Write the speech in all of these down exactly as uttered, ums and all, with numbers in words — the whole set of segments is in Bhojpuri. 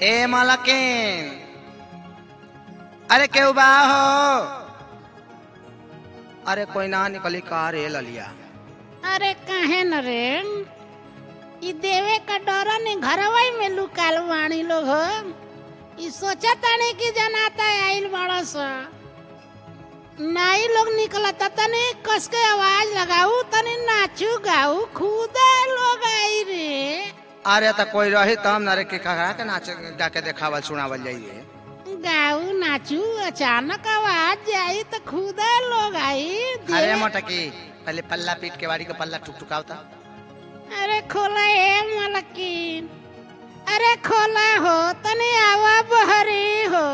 ए मलकिन, अरे क्यों बा हो? अरे कोई ना निकली का रे ललिया? अरे काहे न रे, ई देवे का डर ने घरवाई में लुकाल वाणी लोग हो। ई सोचा ताने कि जनाता आइल बड़ा सा नाई लोग निकलता तने कस के आवाज लगाऊ तने नाचू गाऊ खुदा लोग आई रे। अरे तो कोई रही तब न रे के कहा के नाच गा के देखावल सुनावल जाइए। गाऊ नाचू अचानक आवाज जाई तो खुदा लोग आई। अरे मोटकी पहले पल्ला पीट के वाड़ी को पल्ला टुक टुकावता। अरे खोला ए मलकिन, अरे खोला हो तने आवा बहरी हो।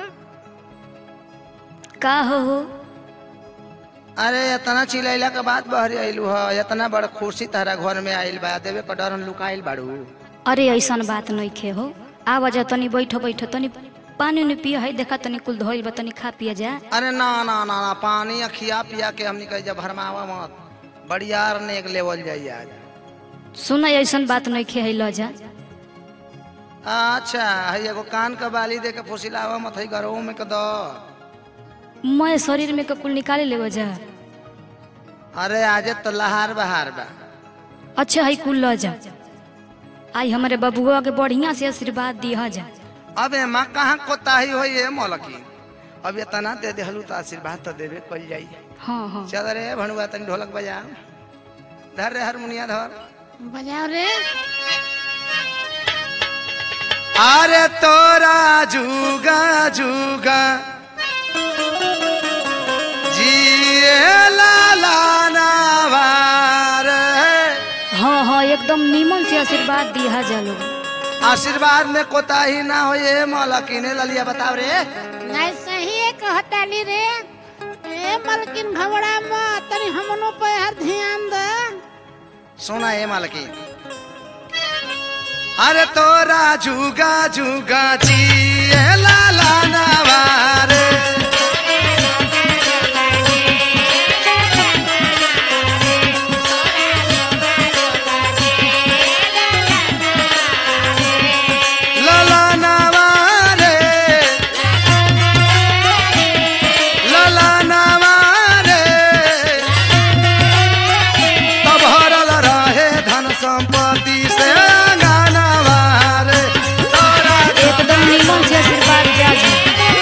का हो हो? अरे इतना चिल्लाइला के बाद बहरी आइलू ह, इतना बड़ खुशी तारा घर में आइल बा, देवे के डर लुकाइल बाड़ू। अरे ऐसन बात नहीं खे हो, आवा जा तनी बैठो बैठो तनी पानी ने पिया है, देखा तनी कुल धोइल बा, तनी खा पिया जा। अरे ना ना ना ना पानी खिया पिया के हमनी कह जब भरमावा मत, बड़ियार ने एक लेवल जाई आज। सुना ऐसन बात नहीं खे है, ल जा। अच्छा है एगो कान का बाली दे के फुसिलावा मत है गरो में के दो। मैं शरीर में के कुल निकाले लेवा जा। अरे आज तो लहार बहार बा। अच्छा है कुल ल जा। आई हमारे बबुआ के बढ़िया से आशीर्वाद दिया जा। अबे माँ कहाँ कोताही हो ये मौलकी, अब इतना दे दे हलू तो आशीर्वाद तो देवे कल जाई। हाँ हाँ चल रे भणुआ तनी ढोलक बजा, धर रे हारमोनिया धर। बजाओ रे। अरे तोरा जुगा जुगा जिए लाला नवार। हाँ हाँ एकदम नीमन से आशीर्वाद दिया जा लोग। आशीर्वाद में कोताही ना हो ये मौलकी ने ललिया बताओ रे। नहीं सही है कहताली रे। ए मलकिन घबरा मत, तनी हमनो पे हर ध्यान दे। सुना ये मौलकी, अरे तोरा जुगा जुगा जिए लाला नवार। लाला नवार लाला नवार तब भरल रहे धन संपत्ति से एकदम नीमन से आशीर्वाद दिया जा।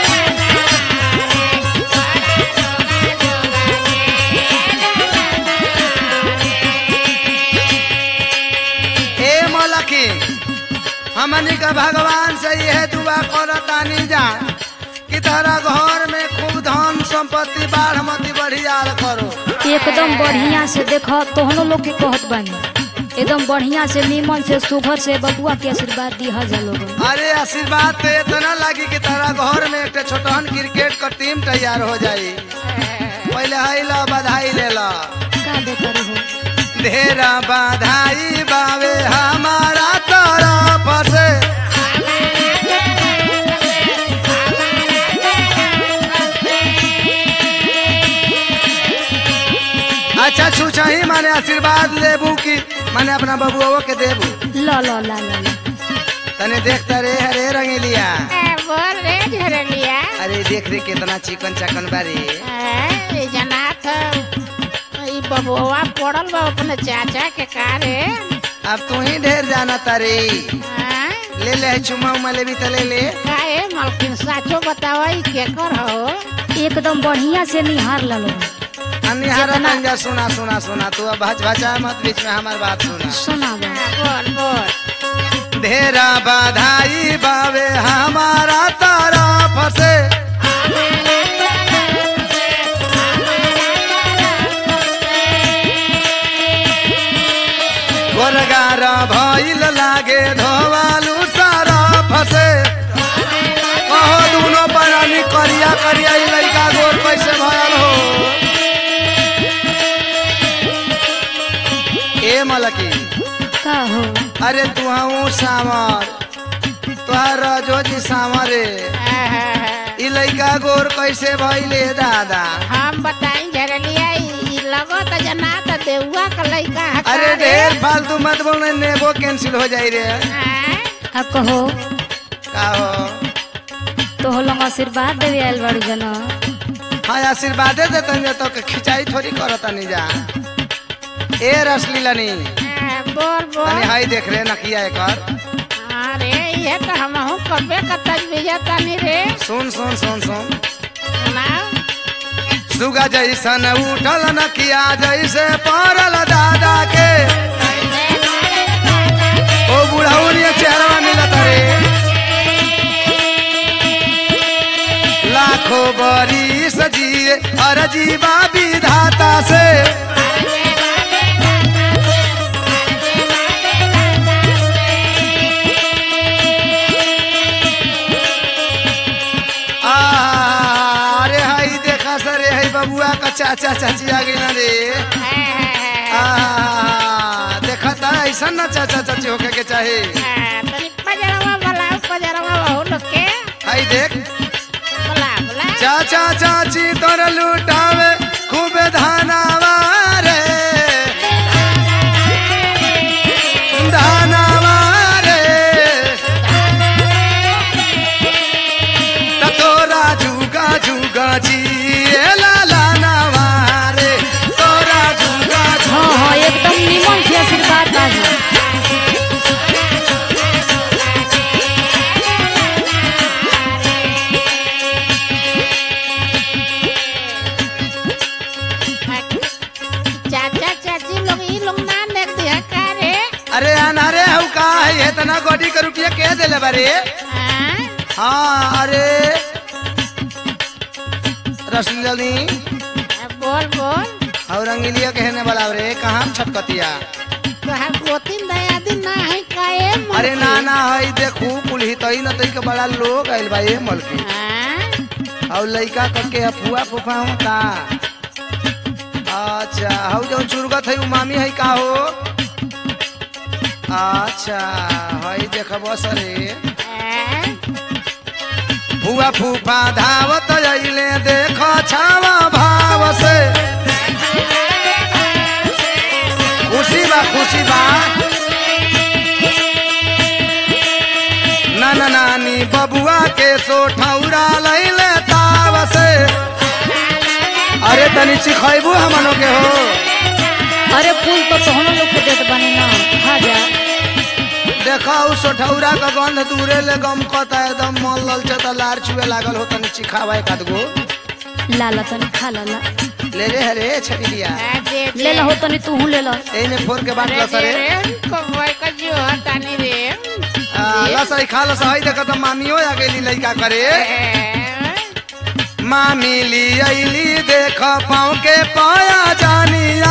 ए मलकी, हमनी का भगवान से यह दुआ करतानी जा कि तारा घर में खूब धन संपत्ति बाढ़ मती बढ़ियार करो। एकदम बढ़िया से देखो तोहनो लोग के कहत बानी, एकदम बढ़िया से नीमन से सुघर से बबुआ के आशीर्वाद दिया जा लोग। अरे आशीर्वाद तो इतना लगी कि तारा घर में एक छोटहन क्रिकेट का टीम तैयार हो जाई। पहले हाई ला बधाई ले ला। का देता रहो? ढेरा बधाई बावे हमारा तरफ से। अच्छा छूछा ही माने आशीर्वाद लेबू की माने अपना बबुआ के देबू। ला ला ला ला ला। तने देखता रे हरे रंगीलिया। ए बोल रे झरलिया। अरे देख रे कितना चिकन चकन बारी। ए जनाथ ई बबुआ पड़ल बा अपने चाचा के कारे। अब तू ही ढेर जाना तारे। ले ले चुमा उमा ले भी तले ले। काहे मलकिन साचो बतावई के कर हो? एकदम बढ़िया से निहार ला लो। निहारा तंजा सुना सुना सुना तू अब भच भचा मत बीच में हमार बात सुना। सुना बा। बोल बोल। ढेरा बधाई बावे हमारा तरफ से। गोरगार भइल लागे धोवालू सरफ से। कहो दोनों परानी करिया करिया ई लइका गोर कैसे भयल हो? ए मलकी, का हो? अरे तू हूँ सावर, तुहार जो जी सावरे ई लइका गोर कैसे भइले दादा? हम बताई झरलिया ई लगो त जना त देउआ का लइका है। अरे ढेर फालतू मत बोल, नेबो कैंसिल हो जाई रे। आ कहो का हो तो लोग आशीर्वाद देवे आयल बाड़ू जना। हाँ आशीर्वादे देतन जा तो के खिंचाई थोड़ी करतनी जा। ए रसलीलनी हाँ, बोल तनी बोल। हाई देख रे नकिया एकर। अरे ये तो हमहू कबे का तजबीजा तानी रे। सुन सुन सुन सुन सुनाओ। सुगा जैसन उठल नकिया जैसे पड़ल दादा के ओ बुढ़ाउनिया चेहरा मिलत रे लाखों बरिस जिए अरजीबा विधाता से अरे हाई देखा सरे हाई बबुआ का चाचा चाची आ गई ना रे आ देखा था ऐसा ना चाचा चाची होके के चाहे हाँ, तनी पजरवा वाला पजरवा बहु लोग के हाई देख बोला बोला। चाचा चाची तोर लुटावे खूब धानावा रे धानावा रे त तोरा जुगा जुगा जी लाला नावा रे तोरा जुगा हाँ हाँ एकदम निमन से आशीर्वाद बाजी। चाचा चाची लोग ई लोग ना देख दिया का रे। अरे अनारे हऊ का है इतना गोटी के रुपया के देले बारे हाँ? हाँ अरे रसलीलनी बोल बोल। और रंगीलिया कहने वाला रे कहाँ छटकतिया तोहार गोतिन दया दिन ना है काए मन अरे की? ना ना हई देखू कुल ही तई न तई के बड़ा लोग आइल बा ये मलकी हाँ? और लइका करके अफुआ फुफा हो का अच्छा हऊ जो चुरगत है उ मामी है का हो अच्छा हई देखबो सरे हाँ? फुआ फूफा धावत अइले देख छावा भाव से खुशी बा खुशी बा नाना नानी बबुआ के सोठौरा लैले ताव से अरे तनी सिखैबू हमनो के हो अरे फूल तो तोहनो लोग के देत बनी ना खा जा। देखा उ सोठौरा का गंध दूरे ले गम कता एकदम मन ललचत लार छुए लागल हो तनी चिखावा एक आध गो लाला तनी खा लाला ले रे हरे छबिलिया हाँ, दे दे। ले ला हो तनी तू ले ला। एने फोर के बात अरे लसरे दे रे, कौवा का जो हटानी रे। आ लसई खा लसई देखा त मामियो आ गेली लइका करे हाँ? मामी ली आईली देख पाँव के पाया जानिया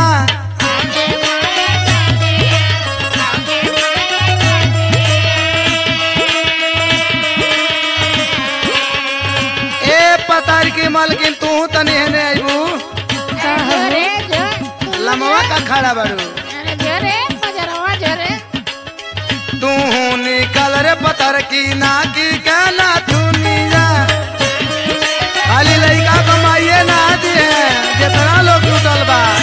ए पतार की मालकिन तू तनी हेने आइबू जो रे, जो। लमवा का खड़ा बारू अरे जो रे, पजरवा जो रे। तू निकल रे पतर की ना की कहला दुनिया खाली लइका कमाइए ना दिए जितना लोग लुटल बा